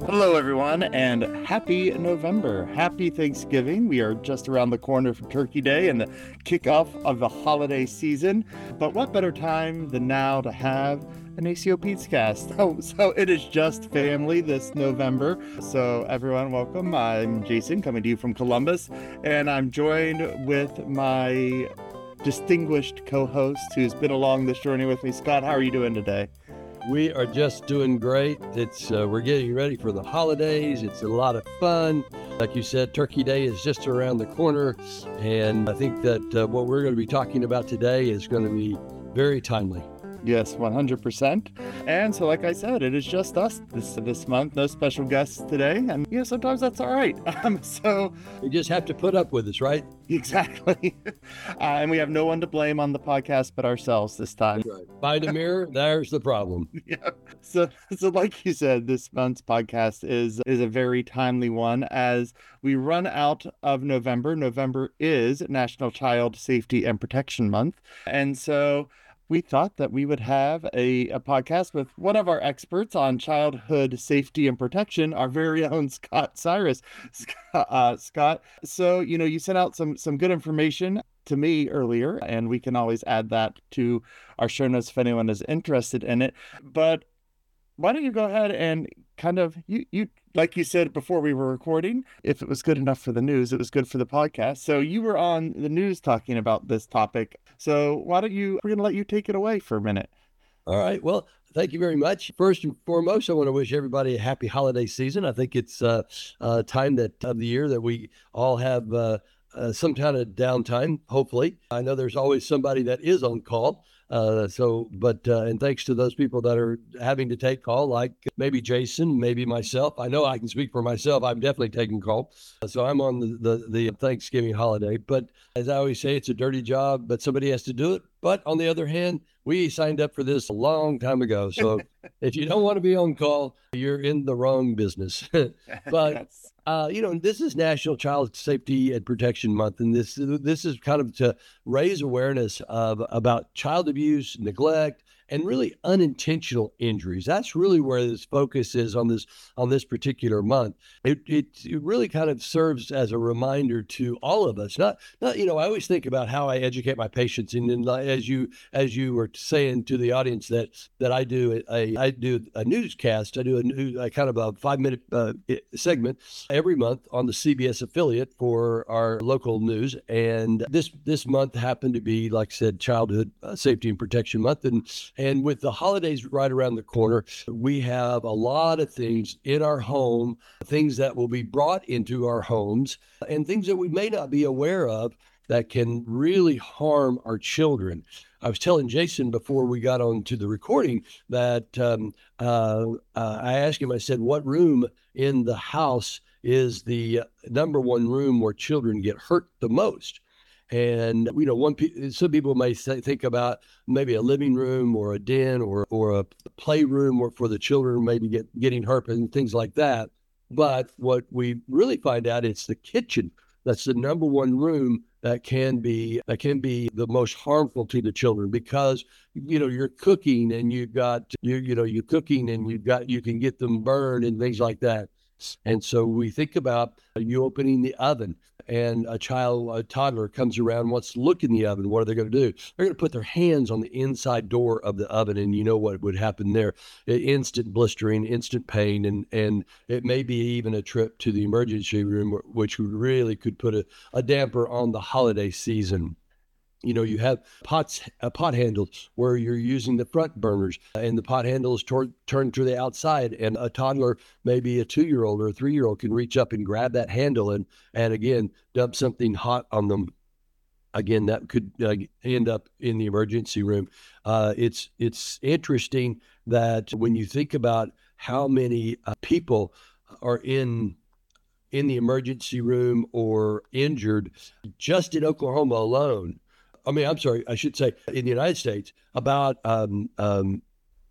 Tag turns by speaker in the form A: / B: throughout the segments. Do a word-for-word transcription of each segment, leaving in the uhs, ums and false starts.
A: Hello, everyone, and happy November. Happy Thanksgiving. We are just around the corner from Turkey Day and the kickoff of the holiday season. But what better time than now to have an A C O Peds cast? Oh, so it is just family this November. So everyone, welcome. I'm Jason, coming to you from Columbus, and I'm joined with my distinguished co-host who's been along this journey with me. Scott, how are you doing today?
B: We are just doing great. It's uh, we're getting ready for the holidays. It's a lot of fun. Like you said, Turkey Day is just around the corner, and I think that uh, what we're going to be talking about today is going to be very timely.
A: Yes, one hundred percent. And so, like I said, it is just us this this month. No special guests today. And, you know, sometimes that's all right. Um, so
B: You just have to put up with us, right?
A: Exactly. uh, and we have no one to blame on the podcast but ourselves this time.
B: Right. By the mirror, there's the problem.
A: Yeah. So, so like you said, this month's podcast is is a very timely one as we run out of November. November is National Child Safety and Protection Month. And so we thought that we would have a, a podcast with one of our experts on childhood safety and protection, our very own Scott Cyrus. Scott, uh, Scott, so, you know, you sent out some, some good information to me earlier, and we can always add that to our show notes if anyone is interested in it. But why don't you go ahead and kind of, you, you like you said before we were recording, if it was good enough for the news, it was good for the podcast. So you were on the news talking about this topic. So why don't you, we're going to let you take it away for a minute.
B: All right. Well, thank you very much. First and foremost, I want to wish everybody a happy holiday season. I think it's uh, a time that of the year that we all have uh, uh, some kind of downtime, hopefully. I know there's always somebody that is on call. Uh, so, but, uh, and thanks to those people that are having to take call, like maybe Jason, maybe myself. I know I can speak for myself. I'm definitely taking call. So I'm on the, the, the Thanksgiving holiday, but as I always say, it's a dirty job, but somebody has to do it. But on the other hand, we signed up for this a long time ago. So if you don't want to be on call, you're in the wrong business. But Uh, you know, this is National Child Safety and Protection Month, and this this is kind of to raise awareness of about child abuse, neglect, and really unintentional injuries. That's really where this focus is on this on this particular month. It, it it really kind of serves as a reminder to all of us. Not not you know, I always think about how I educate my patients, and then as you as you were saying to the audience that that I do a I do a newscast. I do a new a kind of a five minute uh, segment every month on the C B S affiliate for our local news, and this this month happened to be, like I said, Childhood uh, Safety and Protection Month, and and with the holidays right around the corner, we have a lot of things in our home, things that will be brought into our homes, and things that we may not be aware of that can really harm our children. I was telling Jason before we got on to the recording that um, uh, uh, I asked him, I said, what room in the house is the number one room where children get hurt the most? And, you know, one some people may say, think about maybe a living room or a den or or a playroom where for the children maybe get getting hurt and things like that. But what we really find out, it's the kitchen. That's the number one room that can be that can be the most harmful to the children, because, you know, you're cooking and you've got you you know you're cooking and you've got you can get them burned and things like that. And so we think about you opening the oven, and a child, a toddler comes around, wants to look in the oven. What are they going to do? They're going to put their hands on the inside door of the oven, and you know what would happen there. Instant blistering, instant pain, and and it may be even a trip to the emergency room, which really could put a, a damper on the holiday season. You know, you have pots, uh, pot handles where you're using the front burners, and the pot handle is tor- turned to the outside, and a toddler, maybe a two-year-old or a three-year-old, can reach up and grab that handle and, and again, dump something hot on them. Again, that could uh, end up in the emergency room. Uh, it's it's interesting that when you think about how many uh, people are in in the emergency room or injured just in Oklahoma alone. I mean, I'm sorry, I should say in the United States, about um, um,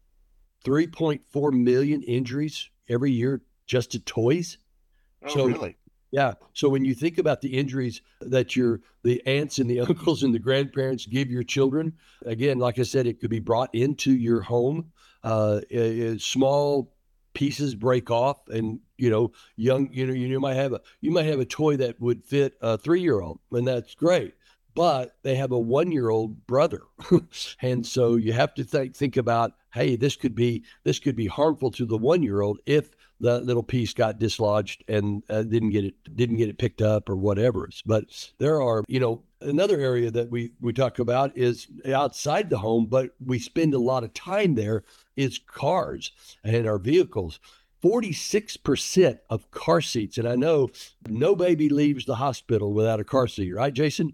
B: three point four million injuries every year just to toys.
A: Oh,
B: So,
A: really?
B: yeah. So when you think about the injuries that your the aunts and the uncles and the grandparents give your children, again, like I said, it could be brought into your home. Uh, a, a small pieces break off, and you know, young, you know, you might have a you might have a toy that would fit a three year old, and that's great. But they have a one year old brother, and so you have to think think about, hey, this could be this could be harmful to the one year old if the little piece got dislodged and uh, didn't get it didn't get it picked up or whatever. But there are, you know, another area that we we talk about is outside the home, but we spend a lot of time there, is cars and our vehicles. forty-six percent of car seats, and I know no baby leaves the hospital without a car seat, right, Jason?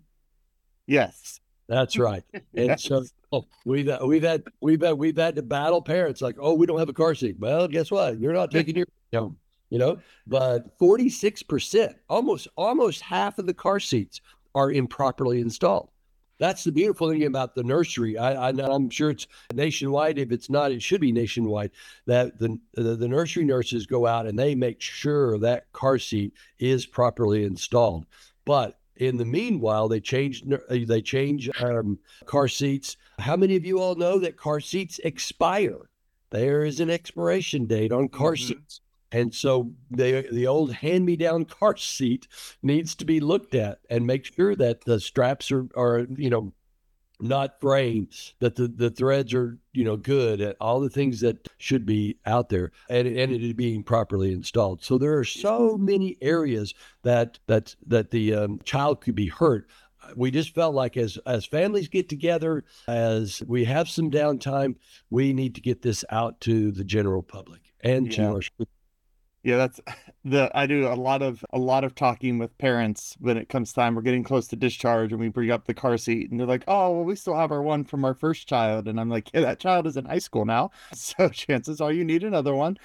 A: Yes.
B: That's right. And
A: Yes.
B: so oh, we've we've had we've had we've had to battle parents like, oh, we don't have a car seat. Well, guess what? You're not taking your home, you know. But forty-six percent, almost almost half of the car seats are improperly installed. That's the beautiful thing about the nursery. I, I I'm sure it's nationwide. If it's not, it should be nationwide. That the, the the nursery nurses go out and they make sure that car seat is properly installed. But in the meanwhile, they change they change um, car seats. How many of you all know that car seats expire? There is an expiration date on car mm-hmm. seats. And so the the old hand-me-down car seat needs to be looked at and make sure that the straps are, are you know, not fraying, that the, the threads are, you know, good, and all the things that should be out there, and, and it is being properly installed. So there are so many areas that that that the um, child could be hurt. We just felt like as as families get together, as we have some downtime, we need to get this out to the general public and
A: yeah.
B: to our
A: Yeah, that's the I do a lot of a lot of talking with parents when it comes time. We're getting close to discharge and we bring up the car seat and they're like, oh, well, we still have our one from our first child. And I'm like, yeah, that child is in high school now. So chances are you need another one.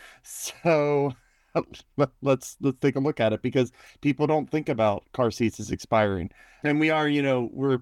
A: So let's let's take a look at it, because people don't think about car seats as expiring. And we are, you know, we're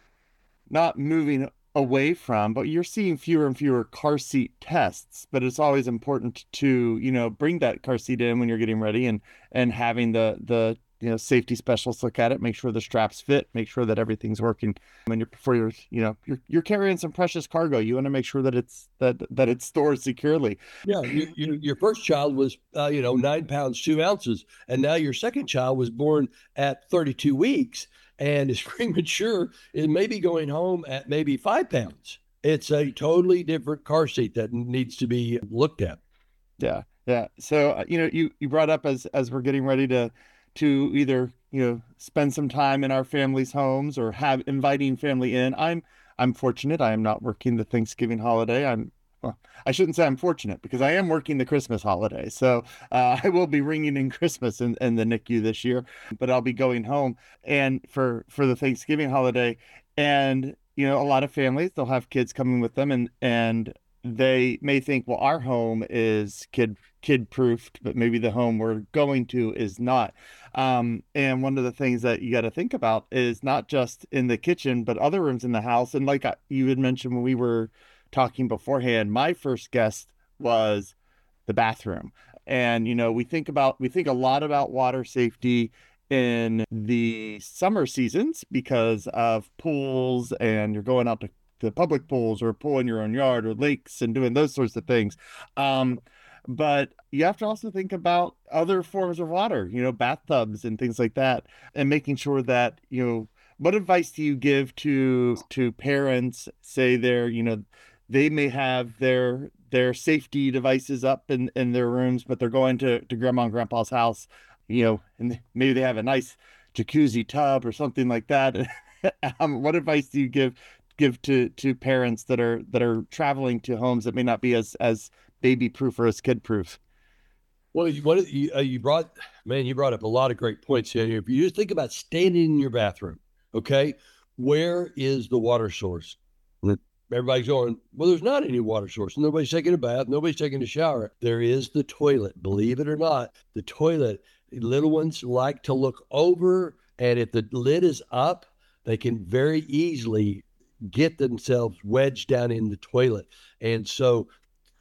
A: not moving away from, but you're seeing fewer and fewer car seat tests. But it's always important to, you know, bring that car seat in when you're getting ready, and and having the the you know safety specialists look at it, make sure the straps fit, make sure that everything's working. When you're before you're you know you're you're carrying some precious cargo, you want to make sure that it's that that it's stored securely.
B: Yeah, you, you, your first child was uh, you know nine pounds two ounces, and now your second child was born at thirty-two weeks. And is premature, it may be going home at maybe five pounds. It's a totally different car seat that needs to be looked at.
A: Yeah, yeah. So you know, you you brought up as as we're getting ready to to either you know spend some time in our family's homes or have inviting family in. I'm I'm fortunate. I am not working the Thanksgiving holiday. I'm well, I shouldn't say I'm fortunate, because I am working the Christmas holiday. So uh, I will be ringing in Christmas in, in the N I C U this year, but I'll be going home and for, for the Thanksgiving holiday. And, you know, a lot of families, they'll have kids coming with them, and, and they may think, well, our home is kid, kid proofed, but maybe the home we're going to is not. Um, and one of the things that you got to think about is not just in the kitchen, but other rooms in the house. And like you had mentioned when we were talking beforehand, my first guest was the bathroom. And, you know, we think about, we think a lot about water safety in the summer seasons because of pools, and you're going out to the public pools or a pool in your own yard or lakes and doing those sorts of things. Um, but you have to also think about other forms of water, you know, bathtubs and things like that, and making sure that, you know, what advice do you give to, to parents, say they're, you know, they may have their their safety devices up in, in their rooms, but they're going to, to grandma and grandpa's house, you know, and maybe they have a nice jacuzzi tub or something like that. um, what advice do you give give to to parents that are that are traveling to homes that may not be as as baby proof or as kid proof?
B: Well, what you, uh, you brought, man, you brought up a lot of great points here. If you just think about standing in your bathroom, okay, where is the water source? Everybody's going, well, there's not any water source. Nobody's taking a bath. Nobody's taking a shower. There is the toilet. Believe it or not, the toilet, little ones like to look over, and if the lid is up, they can very easily get themselves wedged down in the toilet. And so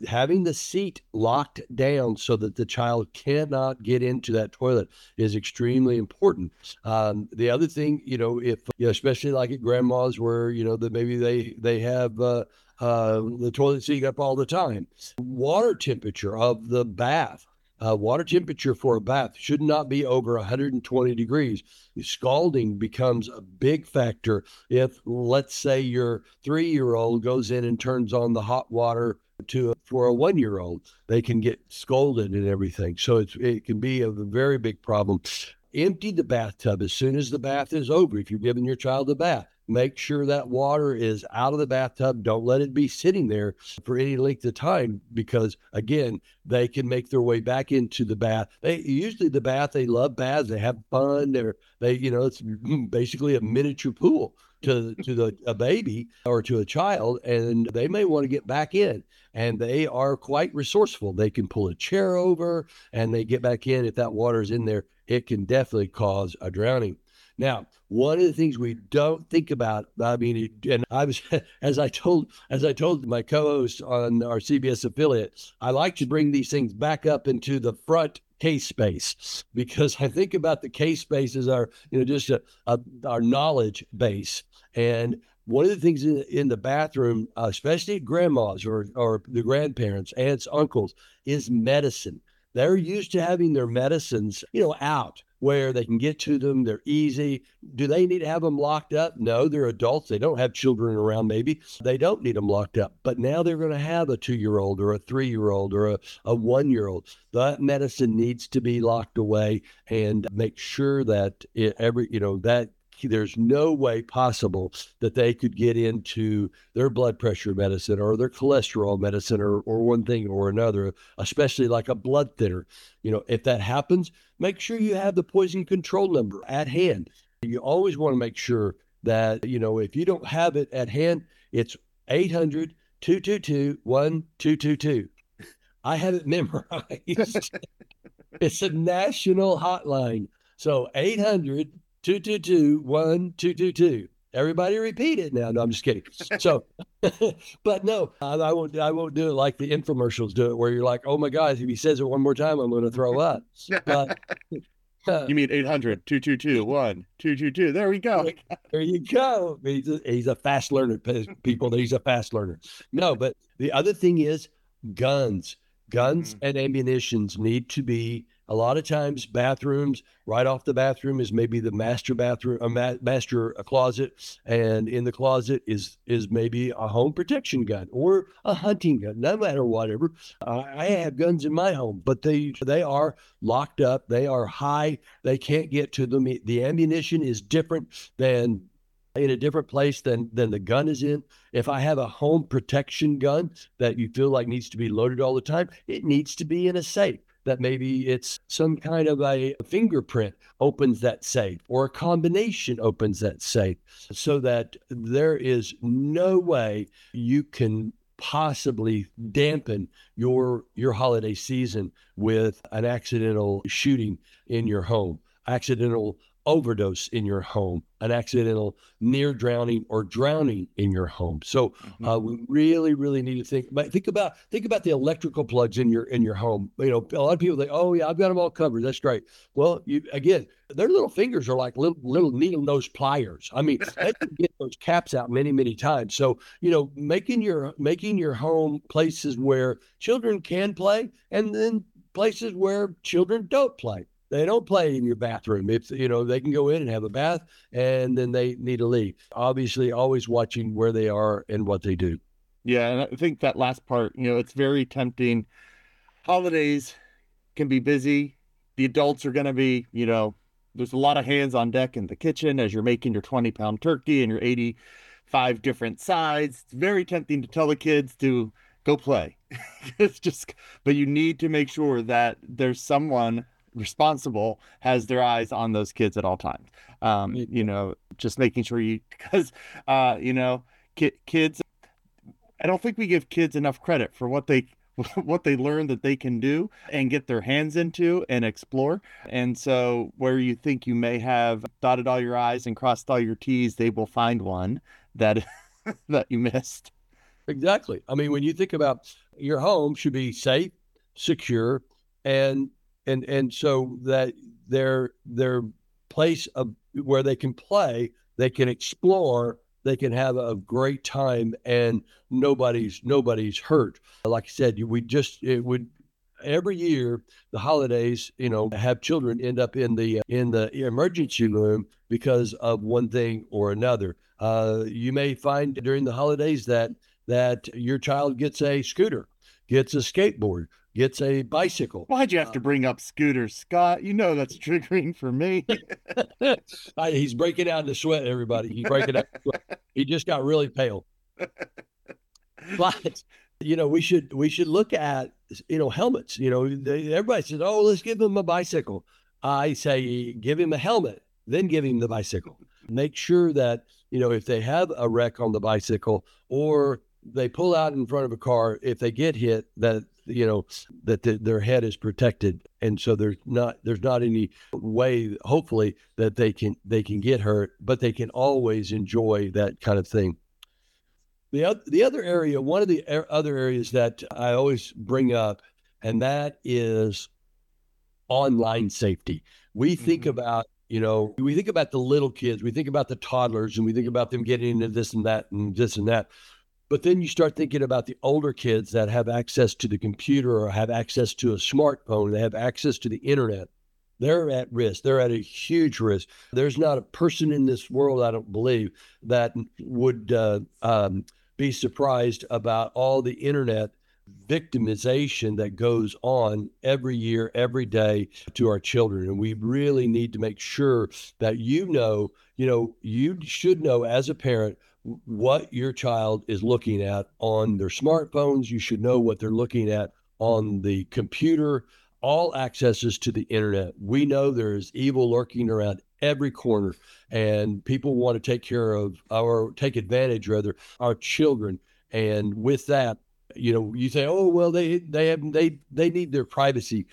B: having the seat locked down so that the child cannot get into that toilet is extremely important. Um, the other thing, you know, if, you know, especially like at grandma's where, you know, that maybe they, they have, uh, uh, the toilet seat up all the time, water temperature of the bath. Uh, water temperature for a bath should not be over one hundred twenty degrees. Scalding becomes a big factor if, let's say, your three-year-old goes in and turns on the hot water to for a one-year-old. They can get scalded and everything. So it's, it can be a very big problem. Empty the bathtub as soon as the bath is over. If you're giving your child a bath, make sure that water is out of the bathtub. Don't let it be sitting there for any length of time because, again, they can make their way back into the bath. They usually the bath, they love baths. They have fun. They're, they, you know, it's basically a miniature pool to to the a baby or to a child, and they may want to get back in. And they are quite resourceful. They can pull a chair over and they get back in. If that water is in there, it can definitely cause a drowning. Now, one of the things we don't think about, I mean, and I was, as I told, as I told my co-host on our C B S affiliate, I like to bring these things back up into the front case space because I think about the case space as our, you know, just a, a, our knowledge base. And one of the things in, in the bathroom, uh, especially at grandma's or, or the grandparents, aunts, uncles, is medicine. They're used to having their medicines, you know, out where they can get to them. They're easy. Do they need to have them locked up? No, they're adults. They don't have children around, maybe. They don't need them locked up. But now they're going to have a two-year-old or a three-year-old or a, a one-year-old. That medicine needs to be locked away and make sure that it, every, you know, that there's no way possible that they could get into their blood pressure medicine or their cholesterol medicine or, or one thing or another, especially like a blood thinner. You know, if that happens, make sure you have the poison control number at hand. You always want to make sure that, you know, if you don't have it at hand, it's eight hundred, two two two, one two two two. I have it memorized. It's a national hotline. So eight hundred, two two two, one two two two. Everybody repeat it now. No, I'm just kidding. So, but no, I, I won't. I won't do it like the infomercials do it, where you're like, "Oh my God, if he says it one more time, I'm going to throw up." But uh,
A: you mean eight hundred, two two two, one two two two. There we go.
B: There you go. He's a, he's a fast learner, people. He's a fast learner. No, but the other thing is guns. Guns mm-hmm. and ammunitions need to be, a lot of times bathrooms, right off the bathroom is maybe the master bathroom, a ma- master a closet. And in the closet is, is maybe a home protection gun or a hunting gun, no matter whatever. Uh, I have guns in my home, but they, they are locked up. They are high. They can't get to them. The ammunition is different than in a different place than than the gun is in. If I have a home protection gun that you feel like needs to be loaded all the time, it needs to be in a safe. That maybe it's some kind of a fingerprint opens that safe or a combination opens that safe so that there is no way you can possibly dampen your your holiday season with an accidental shooting in your home, accidental overdose in your home, an accidental near drowning or drowning in your home. So mm-hmm. uh, we really, really need to think about think about think about the electrical plugs in your in your home. You know, a lot of people think, "Oh yeah, I've got them all covered. That's great." Well, you again, their little fingers are like little little needle nose pliers. I mean, they can get those caps out many, many times. So you know, making your making your home places where children can play, and then places where children don't play. They don't play in your bathroom. If you know, they can go in and have a bath and then they need to leave. Obviously, always watching where they are and what they do.
A: Yeah, and I think that last part, you know, it's very tempting. Holidays can be busy. The adults are going to be, you know, there's a lot of hands on deck in the kitchen as you're making your twenty pound turkey and your eighty-five different sides. It's very tempting to tell the kids to go play. It's just, but you need to make sure that there's someone responsible has their eyes on those kids at all times. Um, you know, just making sure you, because, uh, you know, ki- kids, I don't think we give kids enough credit for what they, what they learn that they can do and get their hands into and explore. And so where you think you may have dotted all your I's and crossed all your T's, they will find one that, that you missed.
B: Exactly. I mean, when you think about your home should be safe, secure, and and and so that their their place of where they can play, they can explore, they can have a great time, and nobody's nobody's hurt. Like I said, we just it would every year the holidays, you know, have children end up in the in the emergency room because of one thing or another. Uh, you may find during the holidays that that your child gets a scooter, gets a skateboard, gets a bicycle.
A: Why'd you have
B: Uh,
A: to bring up scooters, Scott? You know that's triggering for me.
B: I, he's breaking out into sweat, everybody. He's breaking out. into sweat. He just got really pale. But you know, we should we should look at you know helmets. You know, they, everybody says, "Oh, let's give him a bicycle." I say, give him a helmet, then give him the bicycle. Make sure that you know if they have a wreck on the bicycle or they pull out in front of a car, if they get hit, that you know that the, their head is protected, and so there's not there's not any way, hopefully, that they can they can get hurt, but they can always enjoy that kind of thing. The other, the other area, one of the other areas that I always bring up, and that is online safety. We think
A: Mm-hmm.
B: about, you know, we think about the little kids, we think about the toddlers, and we think about them getting into this and that and this and that. But then you start thinking about the older kids that have access to the computer or have access to a smartphone, they have access to the internet. They're at risk. They're at a huge risk. There's not a person in this world, I don't believe, that would uh, um, be surprised about all the internet victimization that goes on every year, every day to our children. And we really need to make sure that you know, you know, you should know as a parent what your child is looking at on their smartphones. You should know what they're looking at on the computer, all accesses to the internet. We know there's evil lurking around every corner, and people want to take care of or take advantage, rather, our children. And with that, you know, you say, oh well, they they have they they need their privacy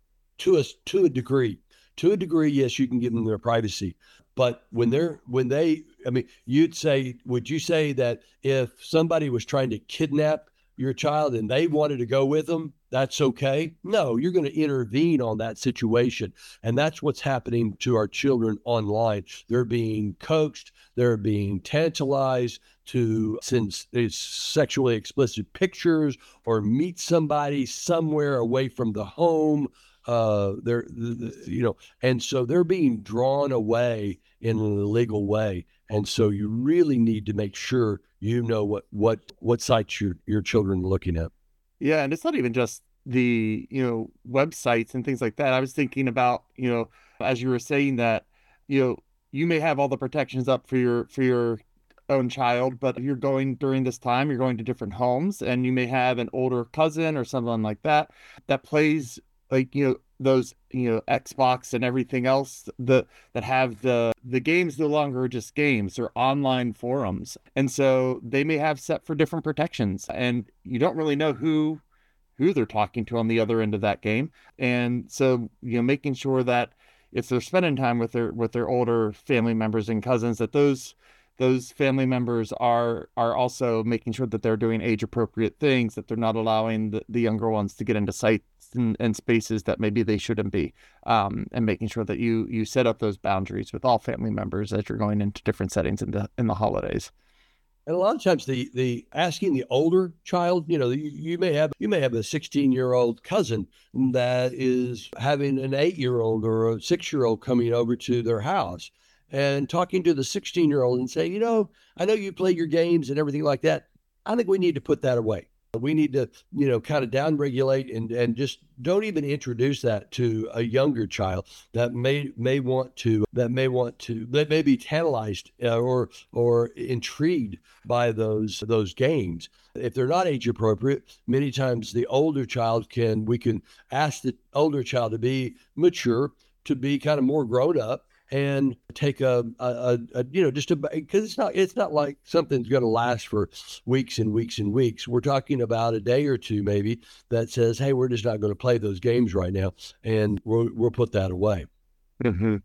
B: to a to a degree. To a degree, yes, you can give them their privacy. But when they're when they, I mean, you'd say, would you say that if somebody was trying to kidnap your child and they wanted to go with them, that's okay? No, you're going to intervene on that situation. And that's what's happening to our children online. They're being coaxed, they're being tantalized to send sexually explicit pictures or meet somebody somewhere away from the home. Uh, they're, you know, and so they're being drawn away in an illegal way. And so you really need to make sure you know what what what sites your your children are looking at.
A: Yeah, and it's not even just the, you know, websites and things like that. I was thinking about, you know, as you were saying that, you know, you may have all the protections up for your for your own child, but if you're going during this time, you're going to different homes and you may have an older cousin or someone like that that plays like, you know, those, you know, Xbox and everything else the that have the the games no longer just games, they're online forums. And so they may have set for different protections and you don't really know who who they're talking to on the other end of that game. And so, you know, making sure that if they're spending time with their with their older family members and cousins, that those those family members are are also making sure that they're doing age appropriate things, that they're not allowing the, the younger ones to get into sites and, and spaces that maybe they shouldn't be, um, and making sure that you you set up those boundaries with all family members as you're going into different settings in the in the holidays.
B: And a lot of times the the asking the older child, you know, you, you may have you may have a sixteen year old cousin that is having an eight year old or a six year old coming over to their house and talking to the sixteen year old and saying, you know, I know you play your games and everything like that. I think we need to put that away. We need to, you know, kind of down regulate and, and just don't even introduce that to a younger child that may may want to that may want to that may be tantalized uh, or or intrigued by those those games. If they're not age appropriate, many times the older child can we can ask the older child to be mature, to be kind of more grown up and take a, a, a, a you know just a because it's not it's not like something's going to last for weeks and weeks and weeks. We're talking about a day or two maybe that says, hey, we're just not going to play those games right now, and we'll we'll put that away.
A: Mm-hmm.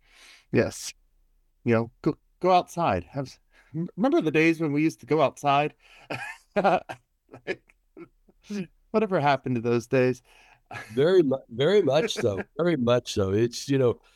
A: Yes. You know, go go outside. Have remember the days when we used to go outside? Whatever happened to those days?
B: Very, mu- very much so. Very much so. It's, you know,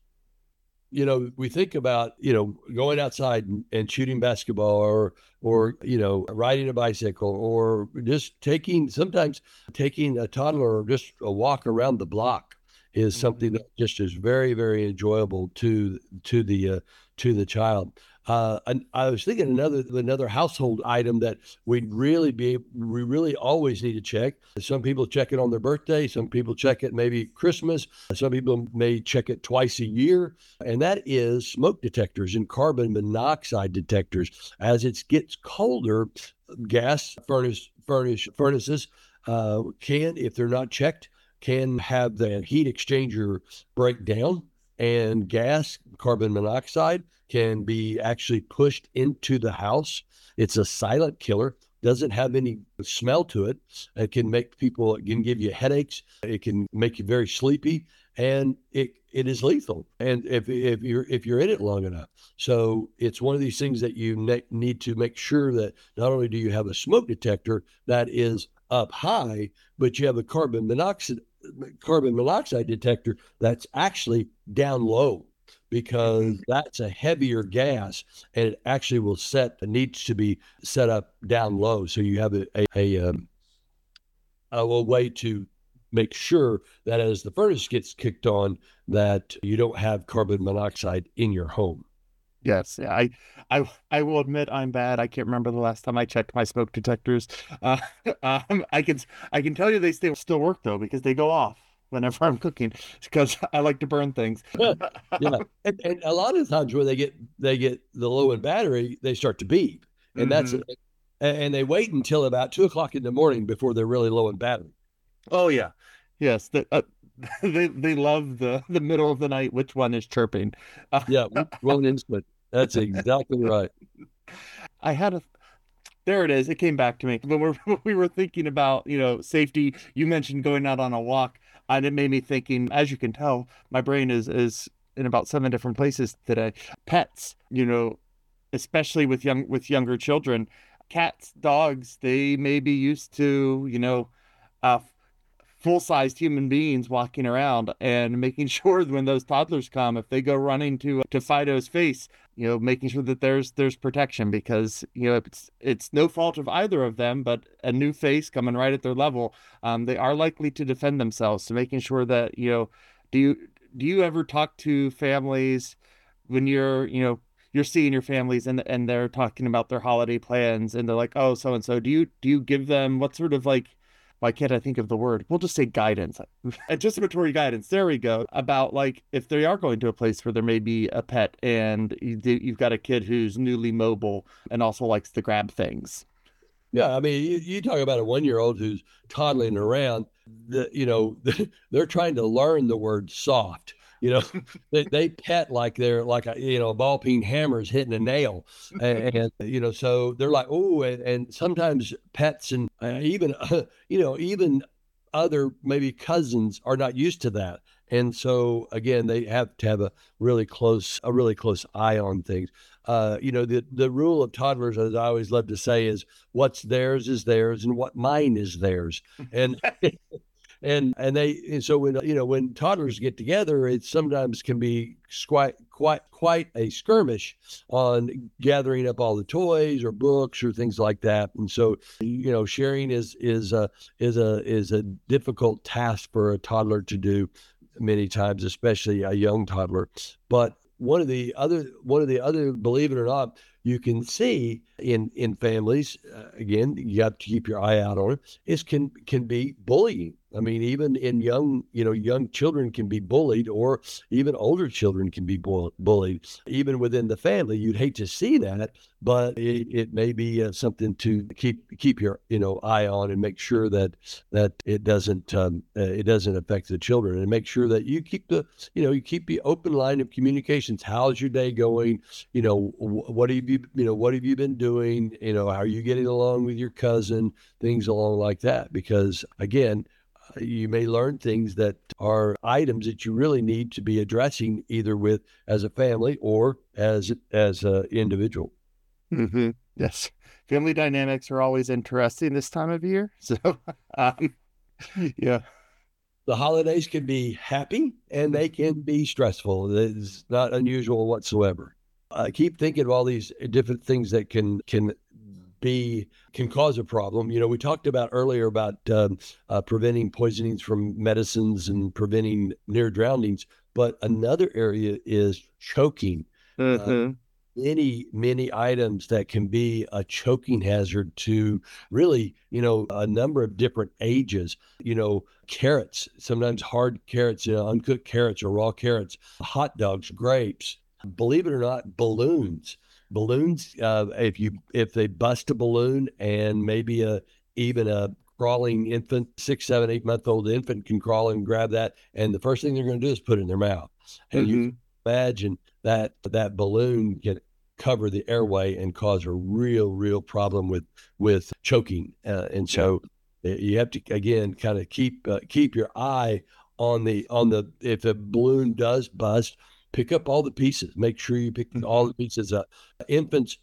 B: you know, we think about, you know, going outside and, and shooting basketball or, or, you know, riding a bicycle or just taking, sometimes taking a toddler or just a walk around the block is something
A: Mhm.
B: that just is very, very enjoyable to, to the, uh, to the child. Uh, and I was thinking another another household item that we'd really be we really always need to check. Some people check it on their birthday. Some people check it maybe Christmas. Some people may check it twice a year, and that is smoke detectors and carbon monoxide detectors. As it gets colder, gas furnace furnace furnaces uh, can, if they're not checked, can have the heat exchanger break down, and gas, carbon monoxide, can be actually pushed into the house. It's a silent killer. Doesn't have any smell to it. It can make people, it can give you headaches. It can make you very sleepy, and it it is lethal. And if if you're if you're in it long enough, so it's one of these things that you ne- need to make sure that not only do you have a smoke detector that is up high, but you have a carbon monoxide carbon monoxide detector that's actually down low, because
A: Mhm.
B: that's a heavier gas, and it actually will set needs to be set up down low, so you have a a, a, um, a way to make sure that as the furnace gets kicked on, that you don't have carbon monoxide in your home.
A: Yes, yeah, I, I, I will admit I'm bad. I can't remember the last time I checked my smoke detectors. Uh, um, I can, I can tell you they still still work though because they go off whenever I'm cooking because I like to burn things.
B: Yeah, and, and a lot of times when they get they get the low in battery, they start to beep, and that's
A: Hmm.
B: and they wait until about two o'clock in the morning before they're really low in battery.
A: Oh yeah, yes. The, uh, they they love the the middle of the night. Which one is chirping? Uh,
B: Yeah, which one instant? That's exactly right.
A: I had a There it is. It came back to me. When we're, when we were thinking about, you know, safety, you mentioned going out on a walk, and it made me thinking, as you can tell, my brain is is in about seven different places today. Pets, you know, especially with young with younger children, cats, dogs, they may be used to, you know, uh, full-sized human beings walking around and making sure when those toddlers come, if they go running to to Fido's face, you know, making sure that there's there's protection because you know it's it's no fault of either of them, but a new face coming right at their level, um, they are likely to defend themselves. So making sure that you know, do you do you ever talk to families when you're you know you're seeing your families and and they're talking about their holiday plans and they're like, oh, so and so, do you do you give them what sort of like why can't I think of the word? We'll just say guidance, anticipatory guidance. There we go. About like if they are going to a place where there may be a pet and you, you've got a kid who's newly mobile and also likes to grab things.
B: Yeah, I mean, you, you talk about a one-year-old who's toddling around. The you know they're trying to learn the word soft. You know, they they pet like they're like a you know a ball peen hammer's hitting a nail, and, and you know so they're like oh, and, and sometimes pets and uh, even uh, you know even other maybe cousins are not used to that, and so again they have to have a really close a really close eye on things. Uh, you know, the the rule of toddlers, as I always love to say, is what's theirs is theirs, and what mine is theirs. And and and they and so when you know when toddlers get together, it sometimes can be quite quite quite a skirmish on gathering up all the toys or books or things like that. And so you know, sharing is is a is a is a difficult task for a toddler to do many times, especially a young toddler. But one of the other one of the other, believe it or not, you can see in in families, uh, again, you have to keep your eye out on it, is can can be bullying. I mean, even in young, you know, young children can be bullied, or even older children can be bull- bullied, even within the family. You'd hate to see that, but it, it may be uh, something to keep keep your you know eye on and make sure that that it doesn't um, uh, it doesn't affect the children, and make sure that you keep the you know you keep the open line of communications. How's your day going? You know, wh- what have you you know what have you been doing? You know, how are you getting along with your cousin? Things along like that, because again, you may learn things that are items that you really need to be addressing either with as a family or as as an individual.
A: Mm-hmm. Yes. Family dynamics are always interesting this time of year. So, um, yeah.
B: The holidays can be happy and they can be stressful. It's not unusual whatsoever. I keep thinking of all these different things that can can be can cause a problem. You know, we talked about earlier about um, uh, preventing poisonings from medicines and preventing near drownings, but another area is choking. Uh,
A: Mm-hmm.
B: many, many items that can be a choking hazard to really, you know, a number of different ages. You know, carrots, sometimes hard carrots, you know, uncooked carrots or raw carrots, hot dogs, grapes, believe it or not, balloons. Balloons, uh, if you if they bust a balloon and maybe a even a crawling infant, six, seven, eight month old infant can crawl and grab that, and the first thing they're going to do is put it in their mouth. And you
A: Mm-hmm.
B: can imagine that that balloon can cover the airway and cause a real, real problem with with choking. Uh, and
A: Yeah.
B: so uh, you have to again kind of keep uh, keep your eye on the on the if a balloon does bust, pick up all the pieces. Make sure you pick all
A: Mm-hmm.
B: the pieces up. Infants.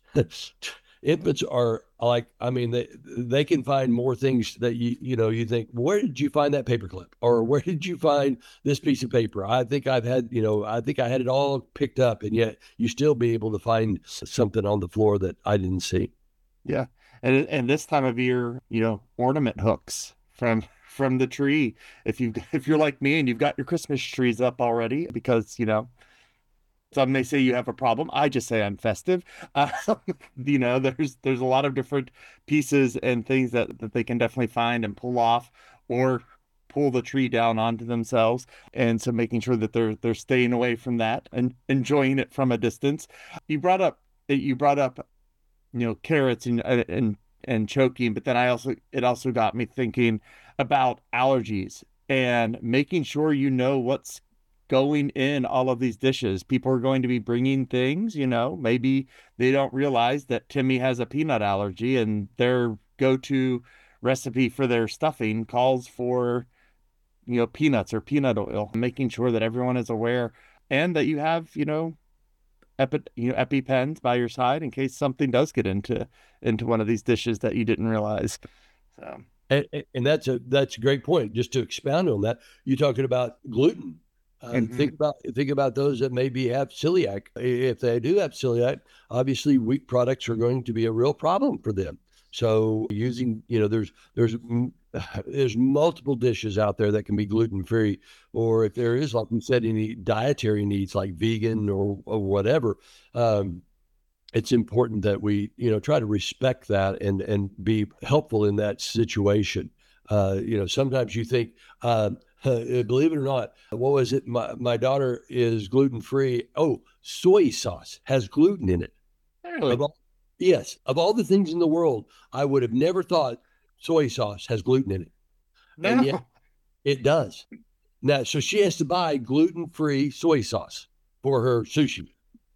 B: Infants are like, I mean, they they can find more things that you you know you think, where did you find that paperclip, or where did you find this piece of paper? I think I've had, you know, I think I had it all picked up, and yet you still be able to find something on the floor that I didn't see.
A: Yeah. And and this time of year, you know, ornament hooks from from the tree. If you if you're like me and you've got your Christmas trees up already, because, you know, some may say you have a problem. I just say I'm festive. Uh, you know, there's there's a lot of different pieces and things that that they can definitely find and pull off or pull the tree down onto themselves. And so making sure that they're they're staying away from that and enjoying it from a distance. You brought up you brought up, you know, carrots and and and choking, but then I also it also got me thinking about allergies and making sure you know what's going in all of these dishes. People are going to be bringing things, you know, maybe they don't realize that Timmy has a peanut allergy and their go-to recipe for their stuffing calls for, you know, peanuts or peanut oil, making sure that everyone is aware and that you have, you know, epi you know EpiPens by your side in case something does get into into one of these dishes that you didn't realize. So,
B: And, and that's a that's a great point. Just to expound on that, you're talking about gluten. Uh,
A: mhm.
B: think about think about those that maybe have celiac. If they do have celiac, obviously wheat products are going to be a real problem for them. So using, you know, there's there's there's multiple dishes out there that can be gluten free, or if there is, like you said, any dietary needs like vegan or, or whatever. Um, it's important that we, you know, try to respect that and and be helpful in that situation. Uh, you know, sometimes you think, uh, believe it or not, what was it? My my daughter is gluten free. Oh, soy sauce has gluten in it. Of
A: Really?
B: all, yes, of all the things in the world, I would have never thought soy sauce has gluten in it, and yet
A: No.
B: it does. Now, so she has to buy gluten free soy sauce for her sushi.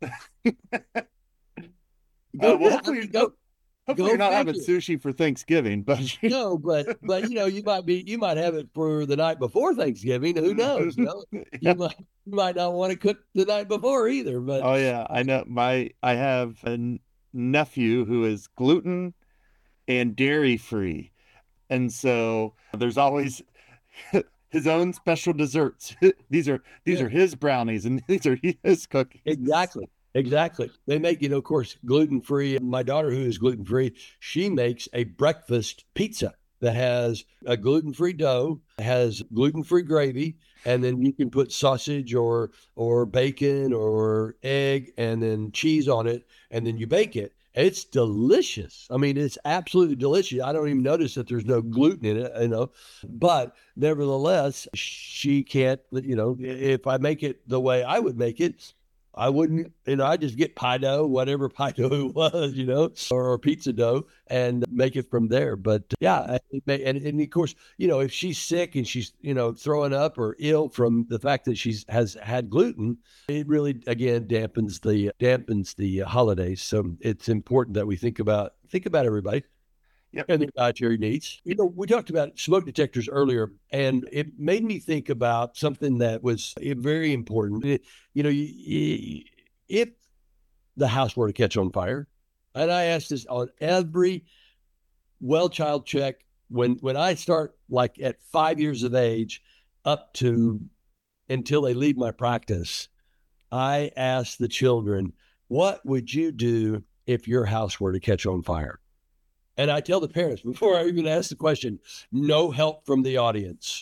A: Uh,
B: Go,
A: well,
B: I
A: hopefully,
B: mean,
A: ho
B: go
A: hopefully
B: go
A: you're not having
B: figure.
A: sushi for Thanksgiving, but
B: No, but but you know, you might be you might have it for the night before Thanksgiving. Who knows? You know, you
A: yeah.
B: might you might not want to cook the night before either. But
A: Oh yeah, I know my I have a n- nephew who is gluten and dairy free. And so there's always his own special desserts. These are these
B: yeah,
A: are his brownies and these are his cookies.
B: exactly, exactly. They make, you know, of course, gluten free. My daughter, who is gluten free, she makes a breakfast pizza that has a gluten free dough, has gluten free gravy, and then you can put sausage or or bacon or egg and then cheese on it, and then you bake it. It's delicious. I mean, it's absolutely delicious. I don't even notice that there's no gluten in it, you know. But nevertheless, she can't, you know, if I make it the way I would make it, I wouldn't, you know, I just get pie dough, whatever pie dough it was, you know, or, or pizza dough and make it from there. But yeah, it may, and, and of course, you know, if she's sick and she's, you know, throwing up or ill from the fact that she's has had gluten, it really again dampens the dampens the holidays. So it's important that we think about think about everybody
A: Yep.
B: and their dietary needs. You know, we talked about smoke detectors earlier, and it made me think about something that was eh, very important. It- you know, you, you, if the house were to catch on fire, And I ask this on every well child check. When when I start like at five years of age up to until they leave my practice, I ask the children, what would you do if your house were to catch on fire? And I tell the parents before I even ask the question, no help from the audience.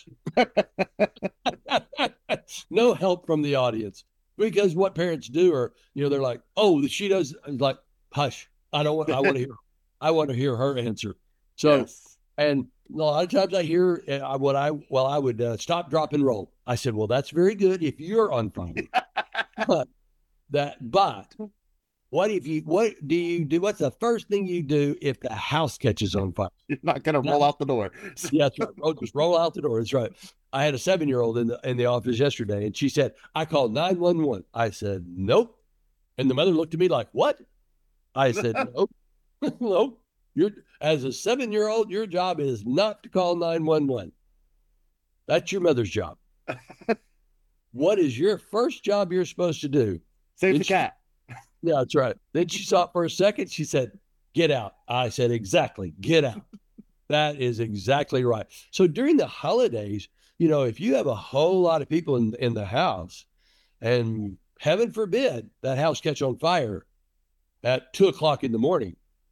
B: No help from the audience. Because what parents do are, you know, they're like, oh, she does, like, hush. I don't want, I want to hear, I want to hear her answer. So,
A: Yes.
B: and a lot of times I hear uh, what I, well, I would uh, stop, drop, and roll. I said, well, that's very good if you're on fire. But that, but what if you, what do you do? What's the first thing you do if the house catches on fire?
A: You're not going to roll out the door.
B: Yeah, that's right. Oh, just roll out the door. That's right. I had a seven-year-old in the in the office yesterday, and she said, "I called nine one one." I said, "Nope." And the mother looked at me like, "What?" I said, "Nope, nope. You're as a seven-year-old, your job is not to call nine one one. That's your mother's job. What is your first job you're supposed to do?"
A: Save
B: Then
A: the
B: she-
A: cat.
B: Yeah, that's right. Then she saw it for a second. She said, "Get out." I said, "Exactly. Get out." That is exactly right. So during the holidays, you know, if you have a whole lot of people in in the house, and heaven forbid that house catch on fire at two o'clock in the morning,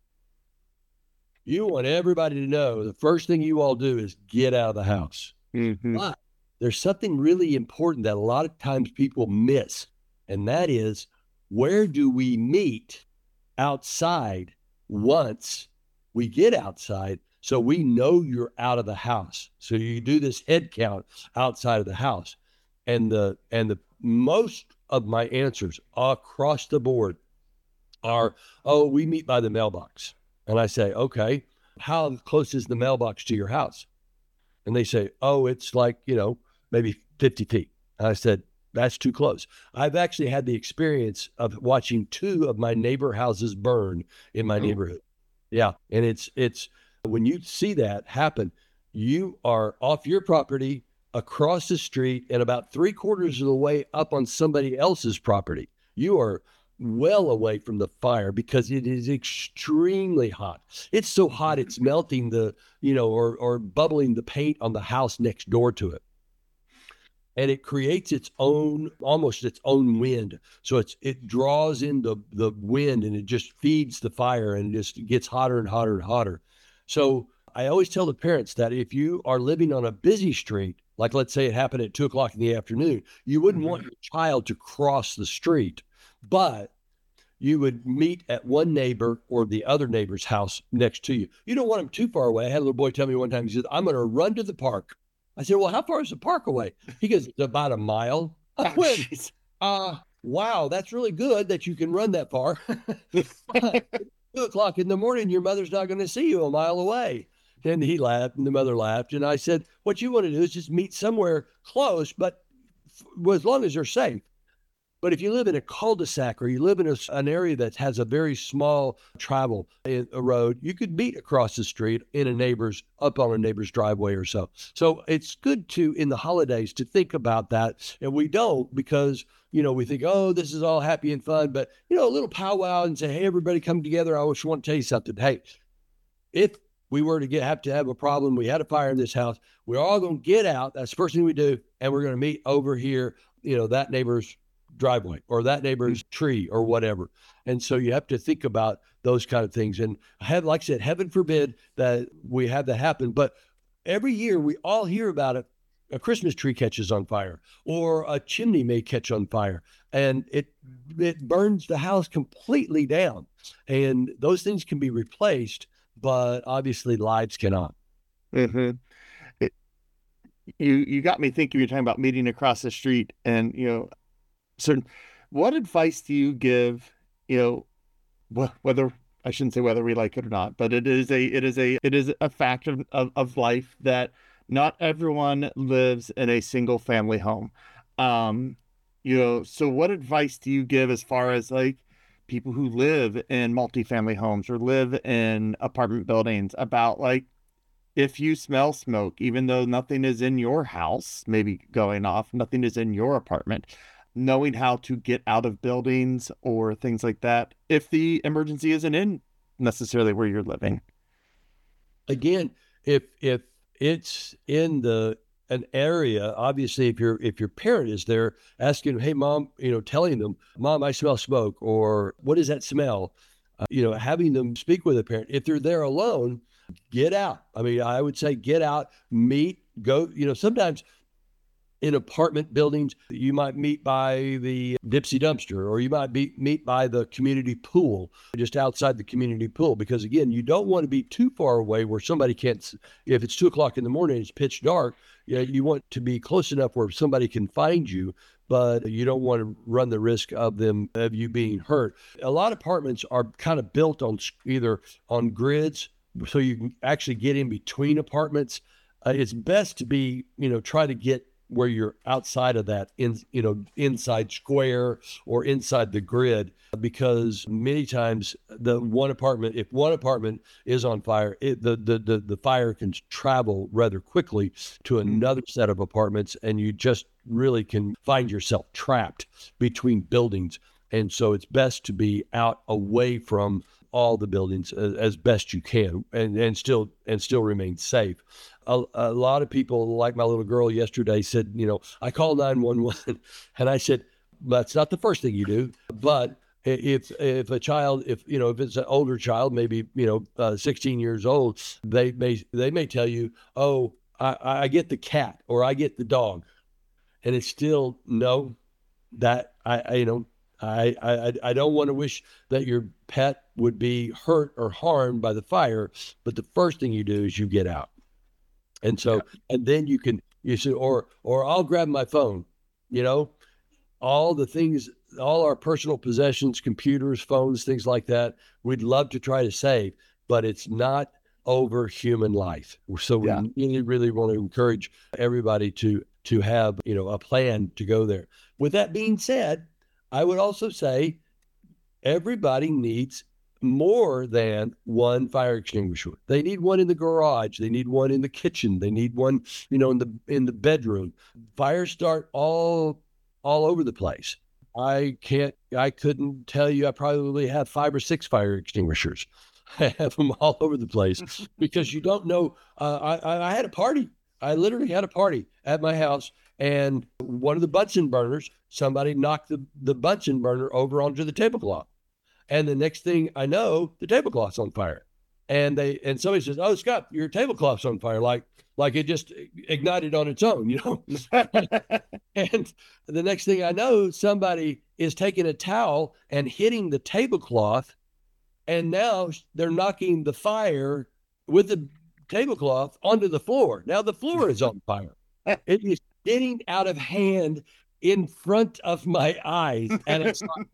B: you want everybody to know the first thing you all do is get out of the house.
A: Mm-hmm.
B: But there's something really important that a lot of times people miss, and that is, where do we meet outside once we get outside, so we know you're out of the house? So you do this head count outside of the house. And the and the most of my answers across the board are, oh, we meet by the mailbox. And I say, okay, how close is the mailbox to your house? And they say, oh, it's like, you know, maybe fifty feet. And I said, that's too close. I've actually had the experience of watching two of my neighbor houses burn in my
A: Oh.
B: neighborhood. Yeah. And it's, it's, when you see that happen, you are off your property, across the street, and about three quarters of the way up on somebody else's property. You are well away from the fire because it is extremely hot. It's so hot, it's melting the, you know, or, or bubbling the paint on the house next door to it. And it creates its own, almost its own wind. So it's it draws in the, the wind, and it just feeds the fire, and just gets hotter and hotter and hotter. So I always tell the parents that if you are living on a busy street, like let's say it happened at two o'clock in the afternoon, you wouldn't
A: Mhm.
B: want your child to cross the street, but you would meet at one neighbor or the other neighbor's house next to you. You don't want them too far away. I had a little boy tell me one time, he said, I'm going to run to the park. I said, well, how far is the park away? He goes, it's about a mile. I
A: Oh,
B: went,
A: jeez.
B: uh, wow, that's really good that you can run that far. But at two o'clock in the morning, your mother's not going to see you a mile away. And he laughed, and the mother laughed. And I said, what you want to do is just meet somewhere close, but f- as long as they're safe. But if you live in a cul-de-sac, or you live in a, an area that has a very small travel in a road, you could meet across the street in a neighbor's, up on a neighbor's driveway or so. So it's good to, in the holidays, to think about that. And we don't, because, you know, we think, oh, this is all happy and fun. But, you know, a little powwow and say, hey, everybody come together. I just want to tell you something. Hey, if we were to get have to have a problem, we had a fire in this house, we're all going to get out. That's the first thing we do. And we're going to meet over here, you know, that neighbor's driveway or that neighbor's tree or whatever. And so you have to think about those kind of things. And have, like I said, heaven forbid that we have that happen. But every year we all hear about it. A Christmas tree catches on fire, or a chimney may catch on fire, and it it burns the house completely down. And those things can be replaced, but obviously lives cannot.
A: Mm-hmm. It, you you got me thinking. You're talking about meeting across the street, and you know, certain. What advice do you give? You know, wh- whether I shouldn't say whether we like it or not, but it is a it is a it is a fact of of, of life that not everyone lives in a single family home. Um, you know, so what advice do you give as far as like people who live in multifamily homes or live in apartment buildings about like if you smell smoke, even though nothing is in your house, maybe going off, nothing is in your apartment, knowing how to get out of buildings or things like that if the emergency isn't in necessarily where you're living.
B: Again, if if it's in the an area, obviously, if your if your parent is there asking, "Hey, mom," you know, telling them, "Mom, I smell smoke," or "What is that smell?" Uh, you know, having them speak with a parent. If they're there alone, get out. I mean, I would say get out, meet, go. You know, sometimes in apartment buildings, you might meet by the Dipsy dumpster, or you might be, meet by the community pool, just outside the community pool. Because again, you don't want to be too far away where somebody can't, if it's two o'clock in the morning, it's pitch dark, you know, you want to be close enough where somebody can find you, but you don't want to run the risk of them, of you being hurt. A lot of apartments are kind of built on either on grids, so you can actually get in between apartments. Uh, it's best to be, you know, try to get where you're outside of that, in you know, inside square or inside the grid, because many times the one apartment, if one apartment is on fire, it, the, the the the fire can travel rather quickly to another set of apartments, and you just really can find yourself trapped between buildings. And so it's best to be out away from all the buildings as, as best you can, and, and still and still remain safe. A, a lot of people, like my little girl yesterday, said, you know, I called nine one one, and I said, that's not the first thing you do, but if if a child, if you know, if it's an older child, maybe you know, uh, sixteen years old, they may they may tell you, oh, I, I get the cat or I get the dog, and it's still no, that I, I you know. I, I I don't want to wish that your pet would be hurt or harmed by the fire, but the first thing you do is you get out. And so, yeah. and then you can, you say, or, or I'll grab my phone, you know, all the things, all our personal possessions, computers, phones, things like that, we'd love to try to save, but it's not over human life. So we yeah. really, really want to encourage everybody to, to have, you know, a plan to go there. With that being said, I would also say everybody needs more than one fire extinguisher. They need one in the garage. They need one in the kitchen. They need one, you know, in the in the bedroom. Fires start all all over the place. I can't. I couldn't tell you. I probably have five or six fire extinguishers. I have them all over the place because you don't know. Uh, I I had a party. I literally had a party at my house, and one of the Bunsen burners, somebody knocked the the Bunsen burner over onto the tablecloth. And the next thing I know, the tablecloth's on fire. And they and somebody says, "Oh, Scott, your tablecloth's on fire," like like it just ignited on its own, you know. And the next thing I know, somebody is taking a towel and hitting the tablecloth, and now they're knocking the fire with the tablecloth onto the floor. Now the floor is on fire. It is getting out of hand in front of my eyes, and it's like,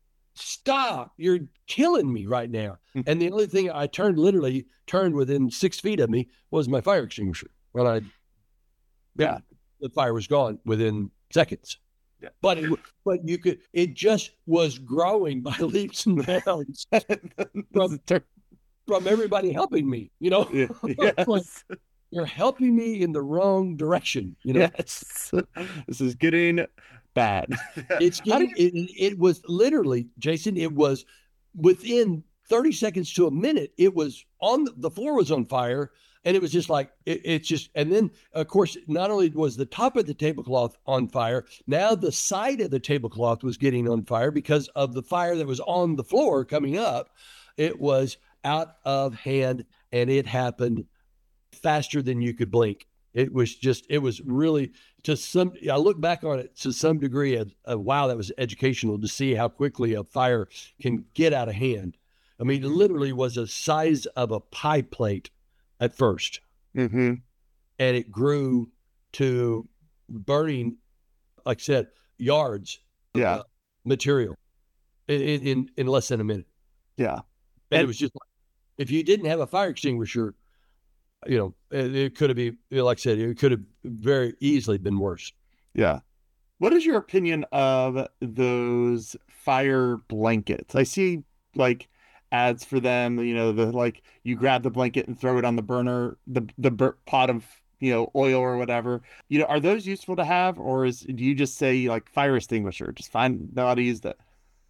B: stop, you're killing me right now. And the only thing I turned, literally turned within six feet of me, was my fire extinguisher. When I, yeah, the fire was gone within seconds. Yeah. But it, but you could, it just was growing by leaps and bounds from, from everybody helping me, you know? Yeah. Yes. Like, you're helping me in the wrong direction, you know?
A: Yes. This is getting bad.
B: It's getting, you... it, it was literally, Jason, it was within thirty seconds to a minute, it was on, the, the floor was on fire, and it was just like, it, it's just, and then of course, not only was the top of the tablecloth on fire, now the side of the tablecloth was getting on fire because of the fire that was on the floor coming up. It was out of hand, and it happened faster than you could blink. It was just, it was really, to some, I look back on it to some degree of, of wow, that was educational to see how quickly a fire can get out of hand. I mean, it literally was the size of a pie plate at first.
A: Mm-hmm.
B: And it grew to burning, like I said, yards
A: yeah.
B: of uh, material in, in, in less than a minute.
A: Yeah.
B: And,
A: and
B: it was just like, if you didn't have a fire extinguisher, you know, it, it could have been, like I said, it could have very easily been worse.
A: Yeah. What is your opinion of those fire blankets? I see like ads for them, you know, the like you grab the blanket and throw it on the burner, the the bur- pot of, you know, oil or whatever. You know, are those useful to have, or is do you just say like fire extinguisher? Just find know how to use that?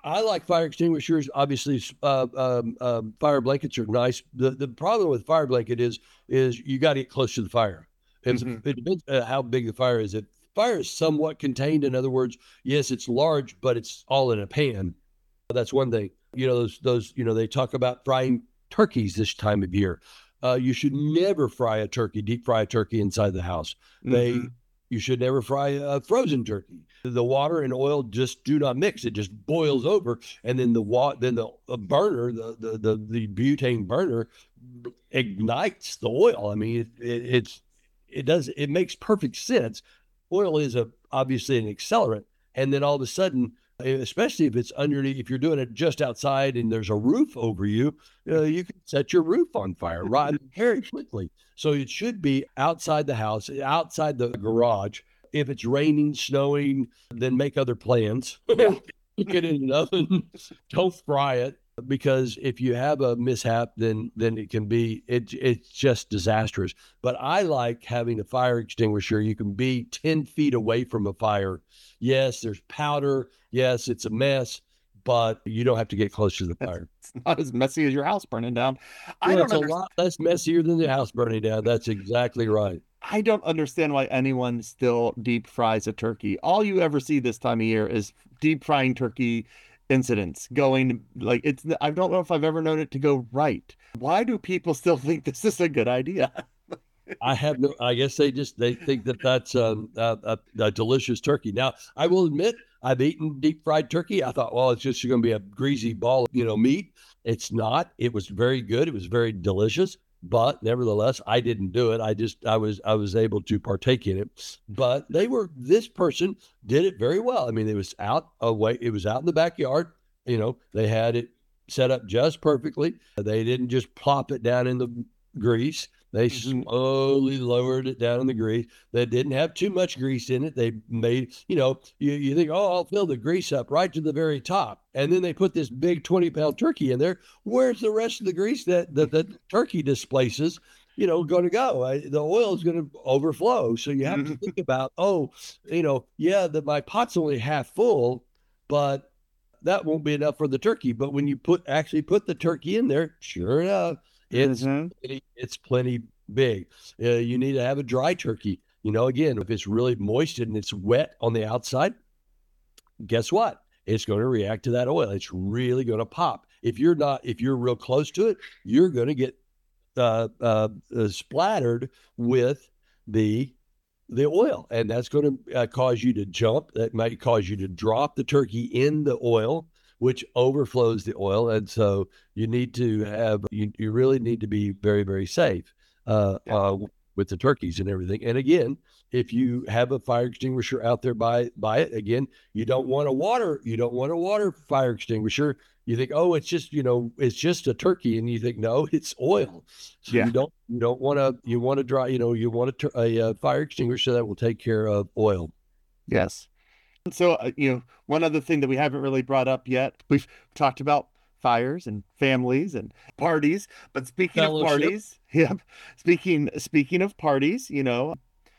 B: I like fire extinguishers. Obviously, uh, um, um, fire blankets are nice. The the problem with fire blanket is is you got to get close to the fire. If
A: Hmm.
B: it depends uh, how big the fire is. If fire is somewhat contained, in other words, yes, it's large, but it's all in a pan. That's one thing. You know, those those you know they talk about frying turkeys this time of year. Uh, you should never fry a turkey, deep fry a turkey inside the house. They
A: Hmm.
B: You should never fry a frozen turkey. The water and oil just do not mix. It just boils over, and then the wa- then the uh, burner, the, the the the butane burner, ignites the oil. I mean, it, it, it's it does it makes perfect sense. Oil is a obviously an accelerant, and then all of a sudden, especially if it's underneath, if you're doing it just outside and there's a roof over you, uh, you can set your roof on fire right very quickly. So it should be outside the house, outside the garage. If it's raining, snowing, then make other plans.
A: Yeah.
B: Cook it in an oven. Don't fry it, because if you have a mishap, then then it can be it it's just disastrous. But I like having a fire extinguisher. You can be ten feet away from a fire. Yes, there's powder. Yes, it's a mess, but you don't have to get close to the fire.
A: It's not as messy as your house burning down. I
B: Well,
A: don't
B: it's a
A: understand.
B: lot less messier than the house burning down. That's exactly right.
A: I don't understand why anyone still deep fries a turkey. All you ever see this time of year is deep frying turkey incidents going like it's. I don't know if I've ever known it to go right. Why do people still think this is a good idea?
B: I have no. I guess they just they think that that's um, a, a, a delicious turkey. Now, I will admit, I've eaten deep fried turkey. I thought, well, it's just going to be a greasy ball of you know meat. It's not. It was very good. It was very delicious. But nevertheless, I didn't do it. I just I was I was able to partake in it. But they were this person did it very well. I mean, it was out away. It was out in the backyard. You know, they had it set up just perfectly. They didn't just plop it down in the grease. They
A: Mhm.
B: slowly lowered it down in the grease. They didn't have too much grease in it. They made, you know, you, you think, oh, I'll fill the grease up right to the very top. And then they put this big twenty pound turkey in there. Where's the rest of the grease that the, the turkey displaces, you know, going to go? I, the oil is going to overflow. So you have to think about, oh, you know, yeah, that my pot's only half full, but that won't be enough for the turkey. But when you put actually put the turkey in there, sure enough, it's
A: Mhm.
B: it's plenty big. Uh, you need to have a dry turkey. You know, again, if it's really moist and it's wet on the outside, guess what? It's going to react to that oil. It's really going to pop. If you're not, if you're real close to it, you're going to get uh, uh, uh, splattered with the the oil, and that's going to uh, cause you to jump. That might cause you to drop the turkey in the oil, which overflows the oil. And so you need to have you, you really need to be very very safe uh,
A: Yeah.
B: uh, with the turkeys and everything. And again, if you have a fire extinguisher out there by by it, again, you don't want a water you don't want a water fire extinguisher. You think, oh, it's just you know it's just a turkey, and you think, no, it's oil. So
A: Yeah.
B: you don't you don't want to you want to dry you know you want a, a, a fire extinguisher that will take care of oil.
A: Yes. So, uh, you know, one other thing that we haven't really brought up yet, we've talked about fires and families and parties, but speaking of
B: Fellowship.
A: parties, yep, speaking speaking of parties, you know,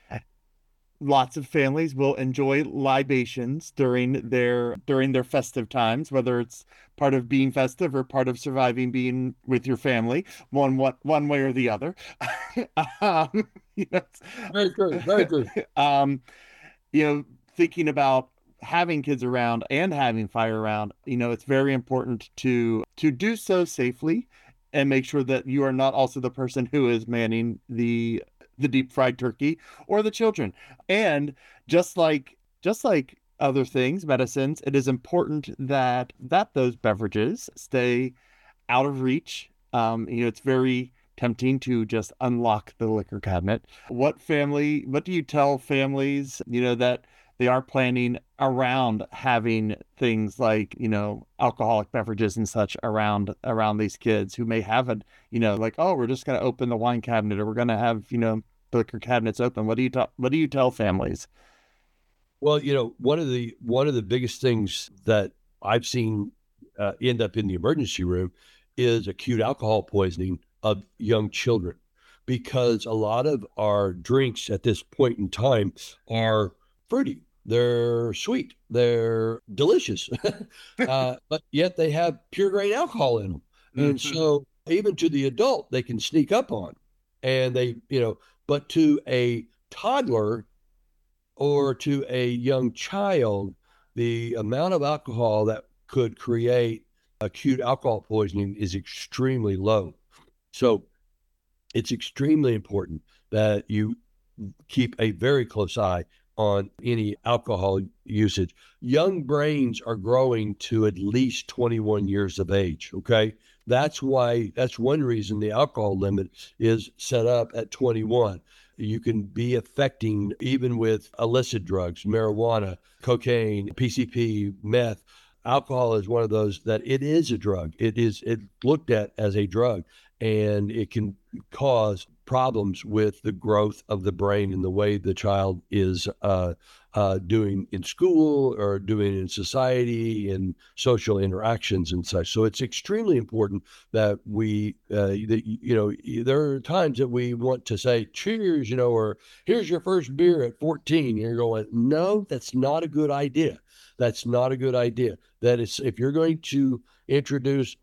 A: lots of families will enjoy libations during their during their festive times, whether it's part of being festive or part of surviving being with your family, one what one way or the other. um, you know,
B: Very true. Very true.
A: um, you know, thinking about having kids around and having fire around, you know, it's very important to to do so safely and make sure that you are not also the person who is manning the the deep fried turkey or the children. And just like just like other things, medicines, it is important that that those beverages stay out of reach. Um, you know, it's very tempting to just unlock the liquor cabinet. What family, what do you tell families, you know, that they are planning around having things like, you know, alcoholic beverages and such around around these kids who may have it, you know, like, oh, we're just going to open the wine cabinet or we're going to have, you know, the liquor cabinets open. What do you talk, what do you tell families?
B: Well, you know, one of the one of the biggest things that I've seen uh, end up in the emergency room is acute alcohol poisoning of young children, because a lot of our drinks at this point in time are fruity. they're sweet, they're delicious, uh, but yet they have pure grain alcohol in them. And
A: Mhm.
B: so even to the adult, they can sneak up on. And they, you know, but to a toddler or to a young child, the amount of alcohol that could create acute alcohol poisoning is extremely low. So it's extremely important that you keep a very close eye on any alcohol usage. Young brains are growing to at least twenty-one years of age. Okay. That's why, that's one reason the alcohol limit is set up at twenty-one. You can be affecting, even with illicit drugs, marijuana, cocaine, P C P, meth. Alcohol is one of those that it is a drug. It is it looked at as a drug, and it can cause problems with the growth of the brain and the way the child is uh, uh, doing in school or doing in society and social interactions and such. So it's extremely important that we, uh, that, you know, there are times that we want to say, cheers, you know, or here's your first beer at fourteen. And you're going, no, that's not a good idea. That's not a good idea. That is, if you're going to introduce,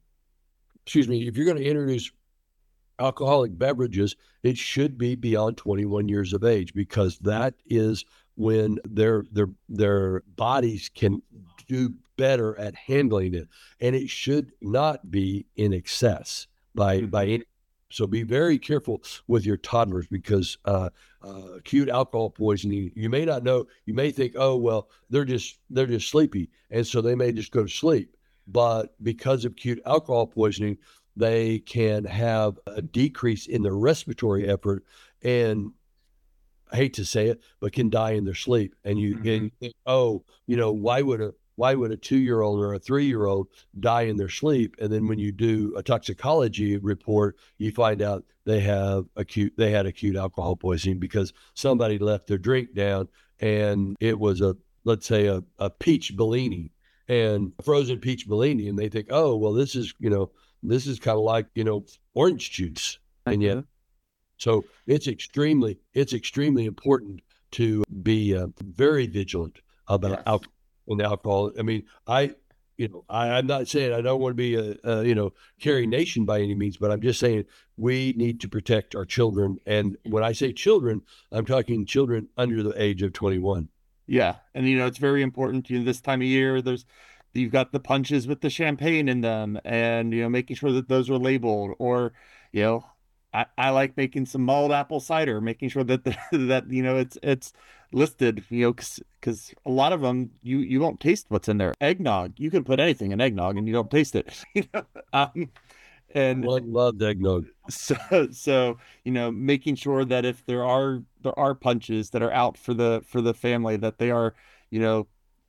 B: excuse me, if you're going to introduce alcoholic beverages, it should be beyond twenty-one years of age, because that is when their their their bodies can do better at handling it, and it should not be in excess by by
A: Mhm.
B: any. So be very careful with your toddlers, because uh, uh, acute alcohol poisoning, you may not know, you may think, oh well, they're just they're just sleepy, and so they may just go to sleep. But because of acute alcohol poisoning, they can have a decrease in their respiratory effort, and I hate to say it, but can die in their sleep. And you, and
A: Mhm.
B: you think, oh, you know, why would a why would a two year old or a three year old die in their sleep? And then when you do a toxicology report, you find out they have acute they had acute alcohol poisoning because somebody left their drink down, and it was a, let's say, a, a peach Bellini, and frozen peach Bellini, and they think, oh well, this is, you know, this is kind of like, you know, orange juice, and yet,
A: Mhm.
B: so it's extremely, it's extremely important to be uh, very vigilant about
A: Yes.
B: alcohol and alcohol. I mean, I, you know, I, I'm not saying I don't want to be a, a, you know, carry nation by any means, but I'm just saying we need to protect our children. And when I say children, I'm talking children under the age of twenty-one.
A: Yeah, and you know it's very important. You know, this time of year, there's you've got the punches with the champagne in them, and you know making sure that those are labeled. Or, you know, I, I like making some mulled apple cider, making sure that the, that you know it's it's listed. You know, because because a lot of them you you won't taste what's in there. Eggnog, you can put anything in eggnog and you don't taste it. You know, um, and
B: Love, love eggnog.
A: so so you know making sure that if there are there are punches that are out for the for the family, that they are you know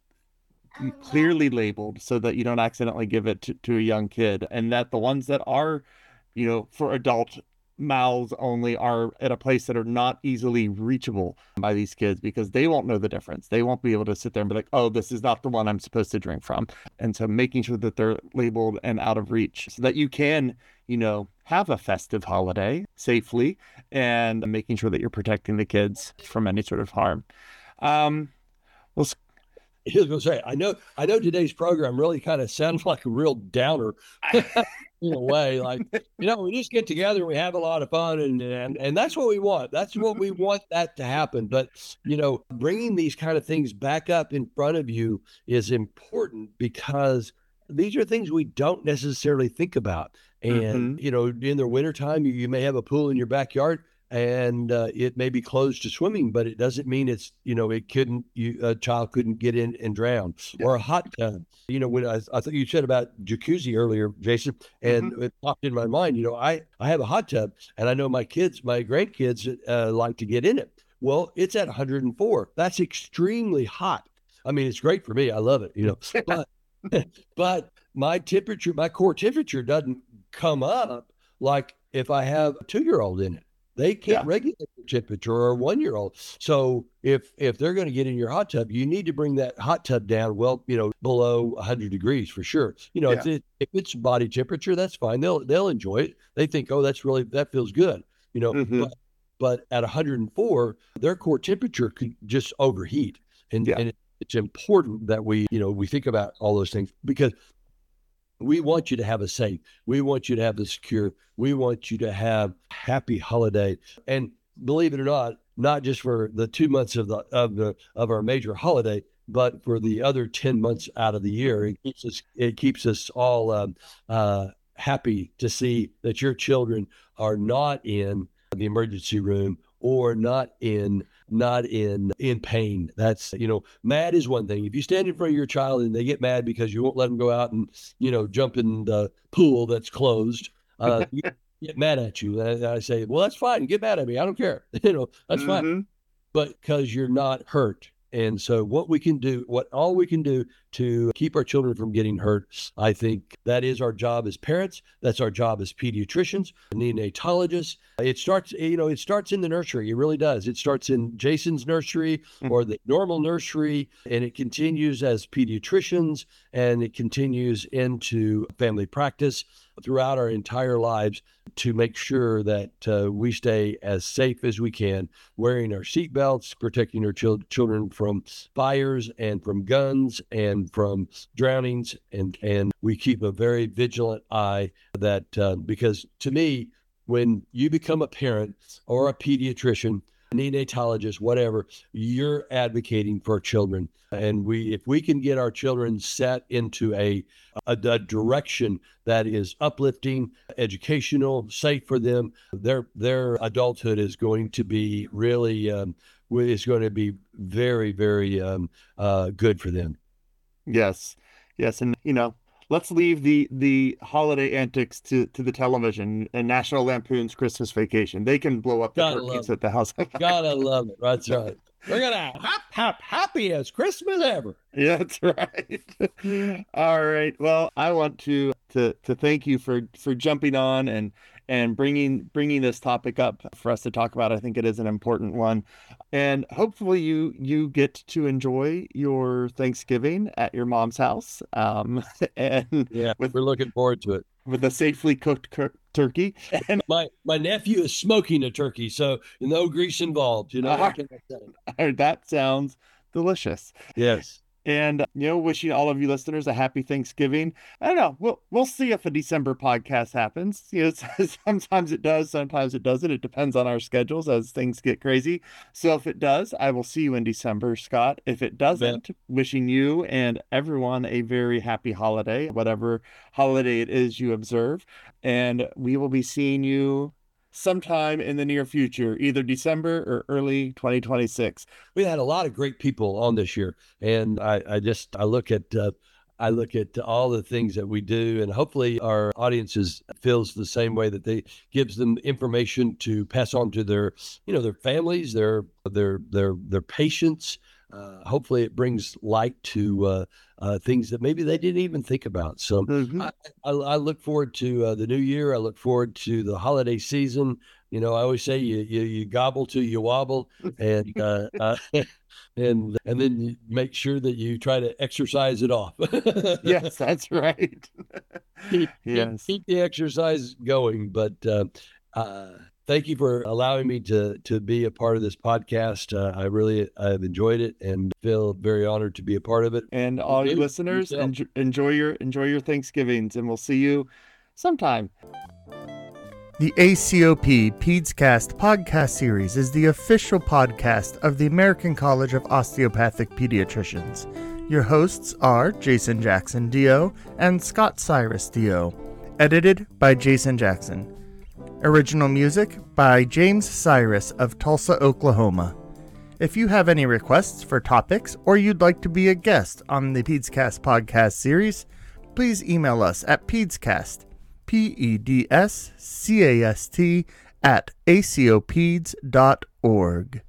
A: clearly labeled so that you don't accidentally give it to, to a young kid, and that the ones that are you know for adult mouths only are at a place that are not easily reachable by these kids, because they won't know the difference. They won't be able to sit there and be like, oh, this is not the one I'm supposed to drink from. And so making sure that they're labeled and out of reach so that you can you know have a festive holiday safely, and making sure that you're protecting the kids from any sort of harm. um well,
B: He was going to say, I know, I know today's program really kind of sounds like a real downer in a way. Like, you know, we just get together, we have a lot of fun, and and and that's what we want. That's what we want that to happen. But you know, bringing these kind of things back up in front of you is important, because these are things we don't necessarily think about. And
A: mhm.
B: you know, in the wintertime, you, you may have a pool in your backyard, and uh, it may be closed to swimming, but it doesn't mean it's, you know, it couldn't, you, a child couldn't get in and drown.
A: Yeah.
B: Or a hot tub. You know, when I, I thought you said about jacuzzi earlier, Jason,
A: Mhm.
B: and it popped in my mind. You know, I I have a hot tub, and I know my kids, my grandkids, uh, like to get in it. Well, it's at one hundred four. That's extremely hot. I mean, it's great for me. I love it. You know, but but my temperature, my core temperature doesn't come up like if I have a two year old in it. They can't
A: Yeah.
B: regulate the temperature, or a one year old. So if if they're going to get in your hot tub, you need to bring that hot tub down, well, you know, below one hundred degrees for sure. You know, if,
A: Yeah.
B: it, if it's body temperature, that's fine. They'll they'll enjoy it. They think, oh, that's really, that feels good. You know,
A: Mhm.
B: but but at one hundred four, their core temperature could just overheat. And,
A: Yeah.
B: and it's important that we, you know, we think about all those things, because we want you to have a safe, we want you to have the secure, we want you to have happy holiday. And believe it or not, not just for the two months of the of the of our major holiday, but for the other ten months out of the year. It keeps us it keeps us all um, uh, happy to see that your children are not in the emergency room, or not in not in in pain. That's, you know, mad is one thing. If you stand in front of your child and they get mad because you won't let them go out and, you know, jump in the pool that's closed, uh, you get mad at you. And I say, well, that's fine. Get mad at me. I don't care. You know, that's fine.
A: Mm-hmm.
B: But because you're not hurt. And so what we can do, what all we can do to keep our children from getting hurt, I think that is our job as parents. That's our job as pediatricians, neonatologists. It starts, you know, it starts in the nursery. It really does. It starts in Jason's nursery or the normal nursery, and it continues as pediatricians, and it continues into family practice throughout our entire lives, to make sure that uh, we stay as safe as we can, wearing our seatbelts, protecting our chil- children from fires and from guns and from drownings. And, and we keep a very vigilant eye that, uh, because to me, when you become a parent or a pediatrician, neonatologist, whatever, you're advocating for children. And we, if we can get our children set into a, a, a direction that is uplifting, educational, safe for them, their their adulthood is going to be really, um, is going to be very, very um, uh, good for them.
A: Yes. Yes. And, you know, let's leave the the holiday antics to, to the television and National Lampoon's Christmas Vacation. They can blow up the
B: Gotta
A: turkeys
B: love
A: at the house.
B: Gotta love it. That's right. We're gonna hap, hap, happy as Christmas ever.
A: Yeah, that's right. All right. Well, I want to to to thank you for for jumping on and and bringing bringing this topic up for us to talk about. I think it is an important one, and hopefully you you get to enjoy your Thanksgiving at your mom's house, um, and
B: Yeah,
A: with
B: we're looking forward to it.
A: with a safely cooked cur- turkey. And
B: My my nephew is smoking a turkey, so no grease involved. You know,
A: uh,
B: what can I say?
A: that sounds delicious.
B: Yes.
A: And, you know, wishing all of you listeners a happy Thanksgiving. I don't know. We'll we'll see if a December podcast happens. You know, sometimes it does, sometimes it doesn't. It depends on our schedules as things get crazy. So if it does, I will see you in December, Scott. If it doesn't, wishing you and everyone a very happy holiday, whatever holiday it is you observe. And we will be seeing you sometime in the near future, either December or early twenty twenty-six.
B: We had a lot of great people on this year, and I, I just I look at uh, I look at all the things that we do, and hopefully our audiences feels the same way, that they gives them information to pass on to their, you know, their families, their their their their patients. Uh, hopefully it brings light to uh, uh, things that maybe they didn't even think about. So
A: Mm-hmm.
B: I, I, I look forward to uh, the new year. I look forward to the holiday season. You know, I always say you you, you gobble till you wobble, and uh, uh, and and then you make sure that you try to exercise it off.
A: Yes, that's right.
B: keep, keep,
A: Yes.
B: keep the exercise going. But uh, uh, thank you for allowing me to to be a part of this podcast. Uh, I really I've enjoyed it and feel very honored to be a part of it.
A: And all you
B: do.
A: listeners,
B: Yourself.
A: enjoy, enjoy your enjoy your Thanksgivings, and we'll see you sometime. The A C O P PedsCast podcast series is the official podcast of the American College of Osteopathic Pediatricians. Your hosts are Jason Jackson D O and Scott Cyrus D O. Edited by Jason Jackson. Original music by James Cyrus of Tulsa, Oklahoma. If you have any requests for topics or you'd like to be a guest on the PedsCast podcast series, please email us at PedsCast, P E D S C A S T, at A C O Peds dot org.